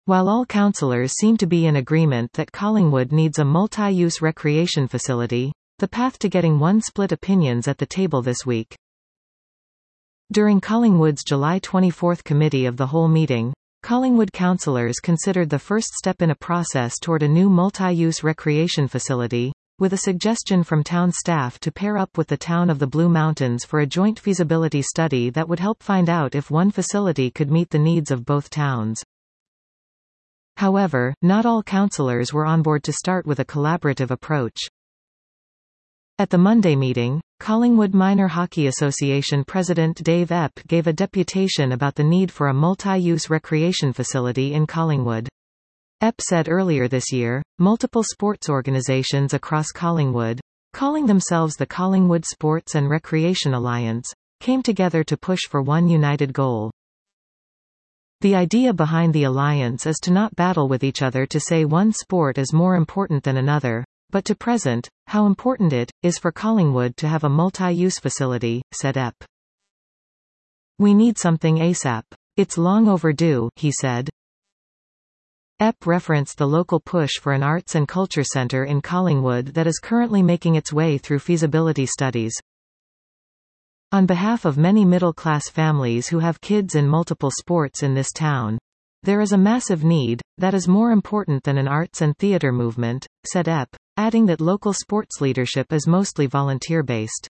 While all councillors seem to be in agreement that Collingwood needs a multi-use recreation facility, the path to getting one split opinions at the table this week. During Collingwood's July 24 Committee of the Whole meeting, Collingwood councillors considered the first step in a process toward a new multi-use recreation facility, with a suggestion from town staff to pair up with the town of the Blue Mountains for a joint feasibility study that would help find out if one facility could meet the needs of both towns. However, not all councillors were on board to start with a collaborative approach. At the Monday meeting, Collingwood Minor Hockey Association President Dave Epp gave a deputation about the need for a multi-use recreation facility in Collingwood. Epp said earlier this year, multiple sports organisations across Collingwood, calling themselves the Collingwood Sports and Recreation Alliance, came together to push for one united goal. The idea behind the alliance is to not battle with each other to say one sport is more important than another, but to present how important it is for Collingwood to have a multi-use facility, said Epp. We need something ASAP. It's long overdue, he said. Epp referenced the local push for an arts and culture centre in Collingwood that is currently making its way through feasibility studies. On behalf of many middle-class families who have kids in multiple sports in this town, there is a massive need that is more important than an arts and theatre movement, said Epp, adding that local sports leadership is mostly volunteer-based.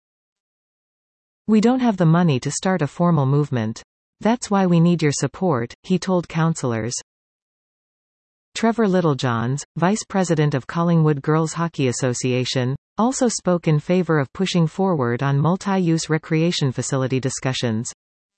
We don't have the money to start a formal movement. That's why we need your support, he told councillors. Trevor Littlejohns, Vice President of Collingwood Girls Hockey Association, also spoke in favour of pushing forward on multi-use recreation facility discussions.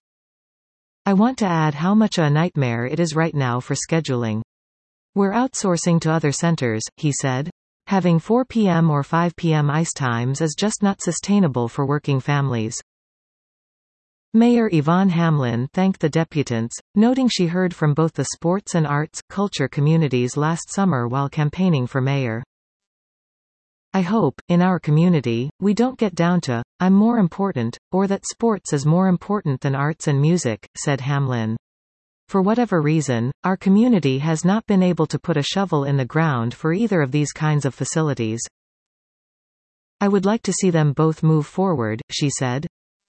I want to add how much a nightmare it is right now for scheduling. We're outsourcing to other centres, he said. Having 4 p.m. or 5 p.m. ice times is just not sustainable for working families. Mayor Yvonne Hamlin thanked the deputants, noting she heard from both the sports and arts, culture communities last summer while campaigning for mayor. I hope, in our community, we don't get down to, I'm more important, or that sports is more important than arts and music, said Hamlin. For whatever reason, our community has not been able to put a shovel in the ground for either of these kinds of facilities. I would like to see them both move forward, she said.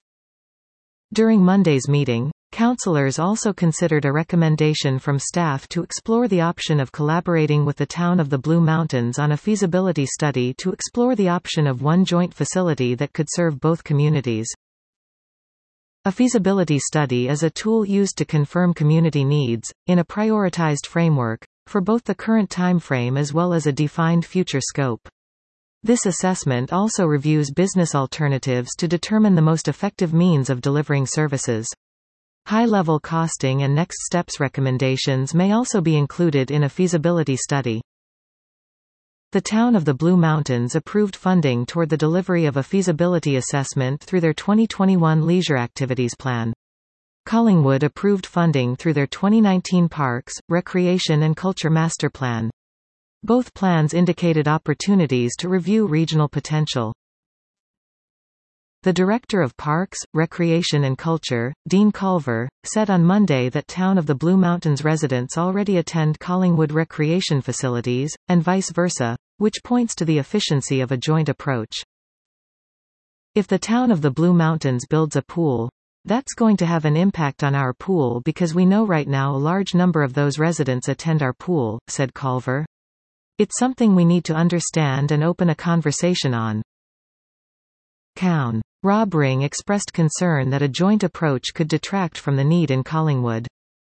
During Monday's meeting, councillors also considered a recommendation from staff to explore the option of collaborating with the town of the Blue Mountains on a feasibility study to explore the option of one joint facility that could serve both communities. A feasibility study is a tool used to confirm community needs, in a prioritized framework, for both the current timeframe as well as a defined future scope. This assessment also reviews business alternatives to determine the most effective means of delivering services. High-level costing and next steps recommendations may also be included in a feasibility study. The town of the Blue Mountains approved funding toward the delivery of a feasibility assessment through their 2021 leisure activities plan. Collingwood approved funding through their 2019 Parks, Recreation and Culture Master Plan. Both plans indicated opportunities to review regional potential. The Director of Parks, Recreation and Culture, Dean Culver, said on Monday that town of the Blue Mountains residents already attend Collingwood recreation facilities, and vice versa, which points to the efficiency of a joint approach. If the town of the Blue Mountains builds a pool, that's going to have an impact on our pool because we know right now a large number of those residents attend our pool, said Culver. It's something we need to understand and open a conversation on. Cown. Rob Ring expressed concern that a joint approach could detract from the need in Collingwood.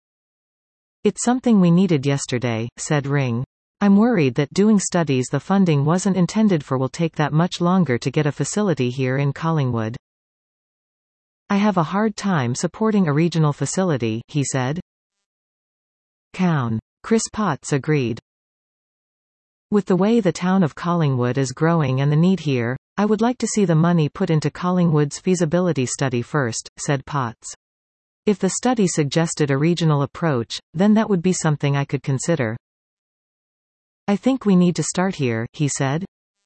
It's something we needed yesterday, said Ring. I'm worried that doing studies the funding wasn't intended for will take that much longer to get a facility here in Collingwood. I have a hard time supporting a regional facility, he said. Cown. Chris Potts agreed. With the way the town of Collingwood is growing and the need here, I would like to see the money put into Collingwood's feasibility study first, said Potts. If the study suggested a regional approach, then that would be something I could consider. I think we need to start here, he said.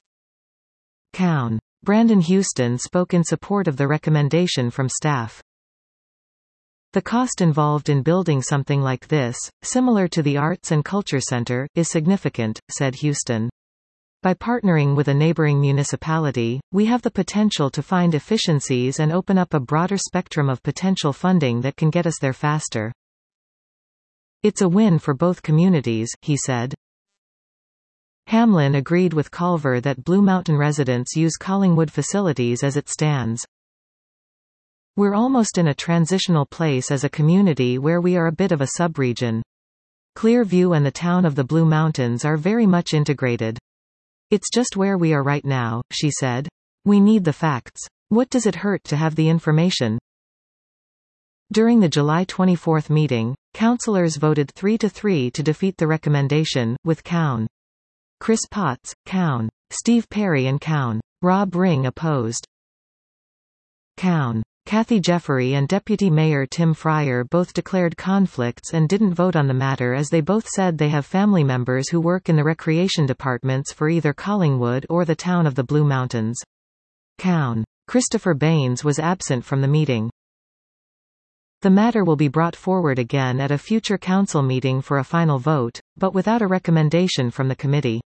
Cown. Brandon Houston spoke in support of the recommendation from staff. The cost involved in building something like this, similar to the Arts and Culture Center, is significant, said Houston. By partnering with a neighboring municipality, we have the potential to find efficiencies and open up a broader spectrum of potential funding that can get us there faster. It's a win for both communities, he said. Hamlin agreed with Culver that Blue Mountain residents use Collingwood facilities as it stands. We're almost in a transitional place as a community where we are a bit of a subregion. Clearview and the town of the Blue Mountains are very much integrated. It's just where we are right now, she said. We need the facts. What does it hurt to have the information? During the July 24 meeting, councillors voted 3-3 to defeat the recommendation, with Cown, Chris Potts, Cown, Steve Perry and Cown, Rob Ring opposed. Cown, Kathy Jeffery and Deputy Mayor Tim Fryer both declared conflicts and didn't vote on the matter as they both said they have family members who work in the recreation departments for either Collingwood or the town of the Blue Mountains. Cown, Christopher Baines was absent from the meeting. The matter will be brought forward again at a future council meeting for a final vote, but without a recommendation from the committee.